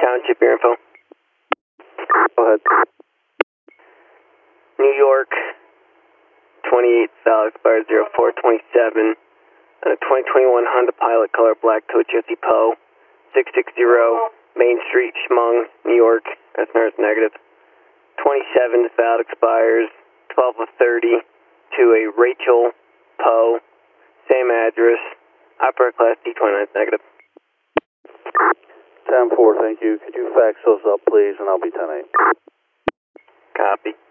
Township, your info. Go ahead. New York, 28 South, expires 0427. And a 2021 Honda Pilot, color black, tow Jesse Poe, 660 Main Street, Chemung, New York. That's NERS negative. 27 valid expires 12 of 30 to a Rachel Poe, same address, upper class D29 negative. 10-4, thank you. Could you fax those up, please, and I'll be 10-8. Copy.